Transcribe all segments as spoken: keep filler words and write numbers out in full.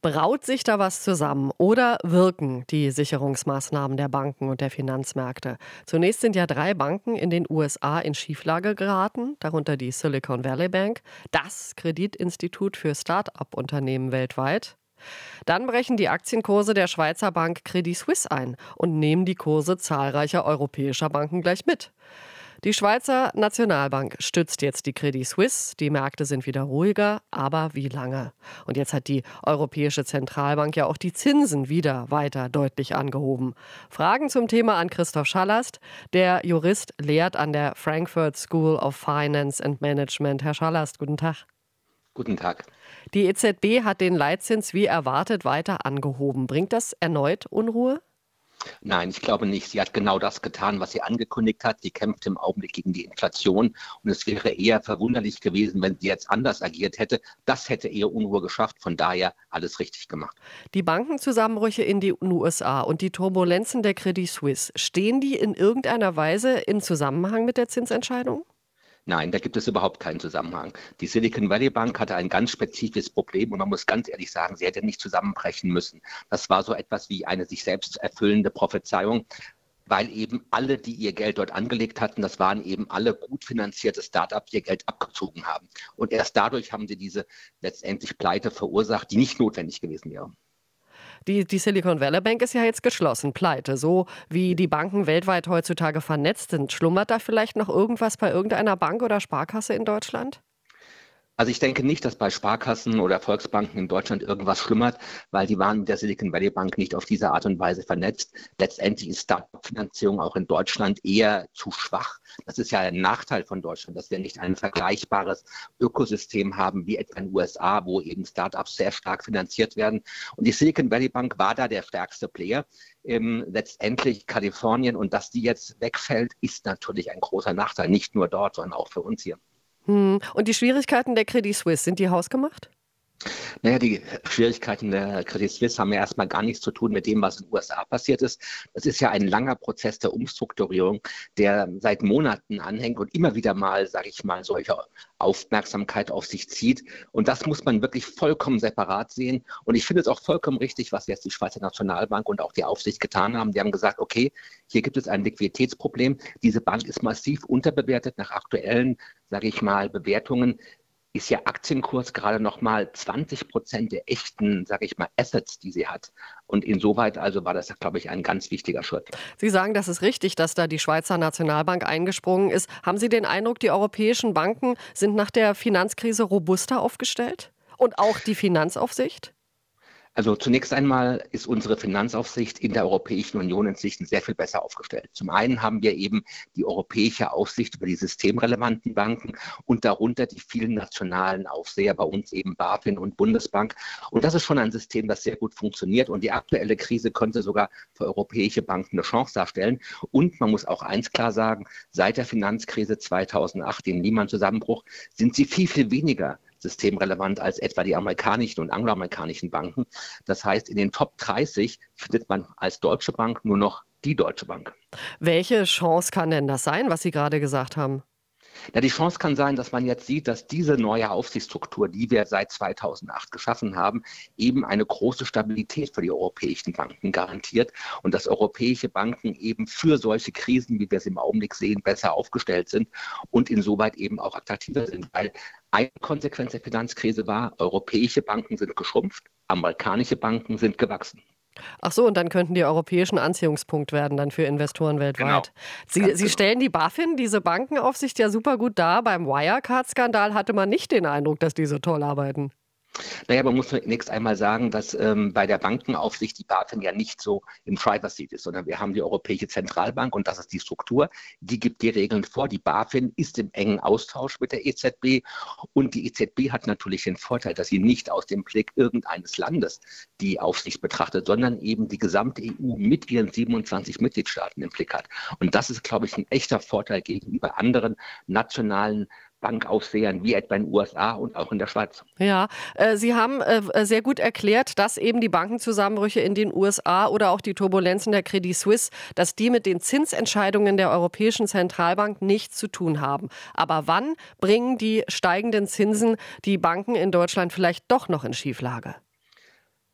Braut sich da was zusammen oder wirken die Sicherungsmaßnahmen der Banken und der Finanzmärkte? Zunächst sind ja drei Banken in den U S A in Schieflage geraten, darunter die Silicon Valley Bank, das Kreditinstitut für Start-up-Unternehmen weltweit. Dann brechen die Aktienkurse der Schweizer Bank Credit Suisse ein und nehmen die Kurse zahlreicher europäischer Banken gleich mit. Die Schweizer Nationalbank stützt jetzt die Credit Suisse. Die Märkte sind wieder ruhiger, aber wie lange? Und jetzt hat die Europäische Zentralbank ja auch die Zinsen wieder weiter deutlich angehoben. Fragen zum Thema an Christoph Schallast. Der Jurist lehrt an der Frankfurt School of Finance and Management. Herr Schallast, guten Tag. Guten Tag. Die E Z B hat den Leitzins wie erwartet weiter angehoben. Bringt das erneut Unruhe? Nein, ich glaube nicht. Sie hat genau das getan, was sie angekündigt hat. Sie kämpft im Augenblick gegen die Inflation. Und es wäre eher verwunderlich gewesen, wenn sie jetzt anders agiert hätte. Das hätte eher Unruhe geschafft. Von daher alles richtig gemacht. Die Bankenzusammenbrüche in den U S A und die Turbulenzen der Credit Suisse, stehen die in irgendeiner Weise in Zusammenhang mit der Zinsentscheidung? Nein, da gibt es überhaupt keinen Zusammenhang. Die Silicon Valley Bank hatte ein ganz spezifisches Problem und man muss ganz ehrlich sagen, sie hätte nicht zusammenbrechen müssen. Das war so etwas wie eine sich selbst erfüllende Prophezeiung, weil eben alle, die ihr Geld dort angelegt hatten, das waren eben alle gut finanzierte Start-ups, die ihr Geld abgezogen haben. Und erst dadurch haben sie diese letztendlich Pleite verursacht, die nicht notwendig gewesen wäre. Die, die Silicon Valley Bank ist ja jetzt geschlossen, pleite. So wie die Banken weltweit heutzutage vernetzt sind, schlummert da vielleicht noch irgendwas bei irgendeiner Bank oder Sparkasse in Deutschland? Also ich denke nicht, dass bei Sparkassen oder Volksbanken in Deutschland irgendwas schlummert, weil die waren mit der Silicon Valley Bank nicht auf diese Art und Weise vernetzt. Letztendlich ist Start-up-Finanzierung auch in Deutschland eher zu schwach. Das ist ja ein Nachteil von Deutschland, dass wir nicht ein vergleichbares Ökosystem haben wie etwa in den U S A, wo eben Start-ups sehr stark finanziert werden. Und die Silicon Valley Bank war da der stärkste Player. Ähm, letztendlich Kalifornien, und dass die jetzt wegfällt, ist natürlich ein großer Nachteil. Nicht nur dort, sondern auch für uns hier. Hm. Und die Schwierigkeiten der Credit Suisse, sind die hausgemacht? Naja, die Schwierigkeiten der Credit Suisse haben ja erstmal gar nichts zu tun mit dem, was in den U S A passiert ist. Das ist ja ein langer Prozess der Umstrukturierung, der seit Monaten anhängt und immer wieder mal, sage ich mal, solche Aufmerksamkeit auf sich zieht. Und das muss man wirklich vollkommen separat sehen. Und ich finde es auch vollkommen richtig, was jetzt die Schweizer Nationalbank und auch die Aufsicht getan haben. Die haben gesagt, okay, hier gibt es ein Liquiditätsproblem. Diese Bank ist massiv unterbewertet nach aktuellen, sage ich mal, Bewertungen. Ist ja Aktienkurs gerade noch mal zwanzig Prozent der echten, sage ich mal, Assets, die sie hat. Und insoweit also war das, glaube ich, ein ganz wichtiger Schritt. Sie sagen, das ist richtig, dass da die Schweizer Nationalbank eingesprungen ist. Haben Sie den Eindruck, die europäischen Banken sind nach der Finanzkrise robuster aufgestellt? Und auch die Finanzaufsicht? Also zunächst einmal ist unsere Finanzaufsicht in der Europäischen Union inzwischen sehr viel besser aufgestellt. Zum einen haben wir eben die europäische Aufsicht über die systemrelevanten Banken und darunter die vielen nationalen Aufseher, bei uns eben BaFin und Bundesbank. Und das ist schon ein System, das sehr gut funktioniert. Und die aktuelle Krise könnte sogar für europäische Banken eine Chance darstellen. Und man muss auch eins klar sagen, seit der Finanzkrise zweitausendacht, dem Lehman-Zusammenbruch, sind sie viel, viel weniger systemrelevant als etwa die amerikanischen und angloamerikanischen Banken. Das heißt, in den Top dreißig findet man als Deutsche Bank nur noch die Deutsche Bank. Welche Chance kann denn das sein, was Sie gerade gesagt haben? Ja, die Chance kann sein, dass man jetzt sieht, dass diese neue Aufsichtsstruktur, die wir seit zweitausendacht geschaffen haben, eben eine große Stabilität für die europäischen Banken garantiert und dass europäische Banken eben für solche Krisen, wie wir es im Augenblick sehen, besser aufgestellt sind und insoweit eben auch attraktiver sind. Weil eine Konsequenz der Finanzkrise war, europäische Banken sind geschrumpft, amerikanische Banken sind gewachsen. Ach so, und dann könnten die europäischen Anziehungspunkt werden dann für Investoren weltweit. Genau. Sie, Sie genau. stellen die BaFin, diese Bankenaufsicht, ja super gut dar. Beim Wirecard-Skandal hatte man nicht den Eindruck, dass die so toll arbeiten. Naja, man muss zunächst einmal sagen, dass ähm, bei der Bankenaufsicht die BaFin ja nicht so im Driver's Seat ist, sondern wir haben die Europäische Zentralbank und das ist die Struktur, die gibt die Regeln vor. Die BaFin ist im engen Austausch mit der E Z B und die E Z B hat natürlich den Vorteil, dass sie nicht aus dem Blick irgendeines Landes die Aufsicht betrachtet, sondern eben die gesamte E U mit ihren siebenundzwanzig Mitgliedstaaten im Blick hat. Und das ist, glaube ich, ein echter Vorteil gegenüber anderen nationalen Bankaufsehern wie etwa in den U S A und auch in der Schweiz. Ja, äh, Sie haben äh, sehr gut erklärt, dass eben die Bankenzusammenbrüche in den U S A oder auch die Turbulenzen der Credit Suisse, dass die mit den Zinsentscheidungen der Europäischen Zentralbank nichts zu tun haben. Aber wann bringen die steigenden Zinsen die Banken in Deutschland vielleicht doch noch in Schieflage?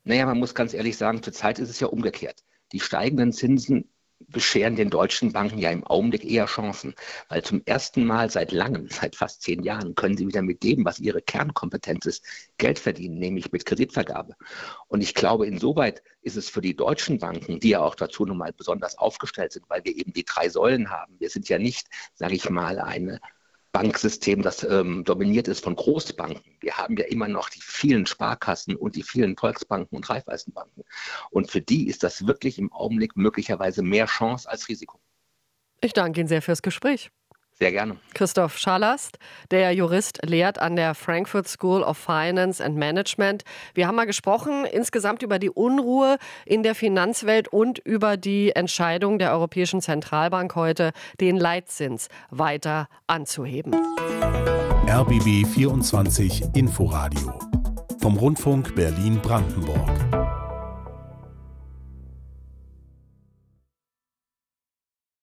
Naja, man muss ganz ehrlich sagen, zurzeit ist es ja umgekehrt. Die steigenden Zinsen bescheren den deutschen Banken ja im Augenblick eher Chancen, weil zum ersten Mal seit langem, seit fast zehn Jahren, können sie wieder mit dem, was ihre Kernkompetenz ist, Geld verdienen, nämlich mit Kreditvergabe. Und ich glaube, insoweit ist es für die deutschen Banken, die ja auch dazu nun mal besonders aufgestellt sind, weil wir eben die drei Säulen haben. Wir sind ja nicht, sage ich mal, eine Banksystem, das ähm, dominiert ist von Großbanken. Wir haben ja immer noch die vielen Sparkassen und die vielen Volksbanken und Raiffeisenbanken. Und für die ist das wirklich im Augenblick möglicherweise mehr Chance als Risiko. Ich danke Ihnen sehr fürs Gespräch. Sehr gerne. Christoph Schallast, der Jurist, lehrt an der Frankfurt School of Finance and Management. Wir haben mal gesprochen insgesamt über die Unruhe in der Finanzwelt und über die Entscheidung der Europäischen Zentralbank heute, den Leitzins weiter anzuheben. R B B vierundzwanzig Inforadio vom Rundfunk Berlin-Brandenburg.